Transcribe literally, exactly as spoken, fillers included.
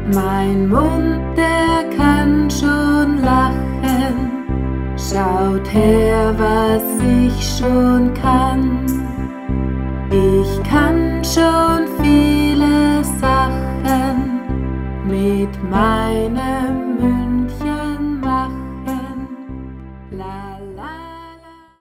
Mein Mund, der kann schon lachen, schaut her, was ich schon kann. Ich kann schon viele Sachen mit meinem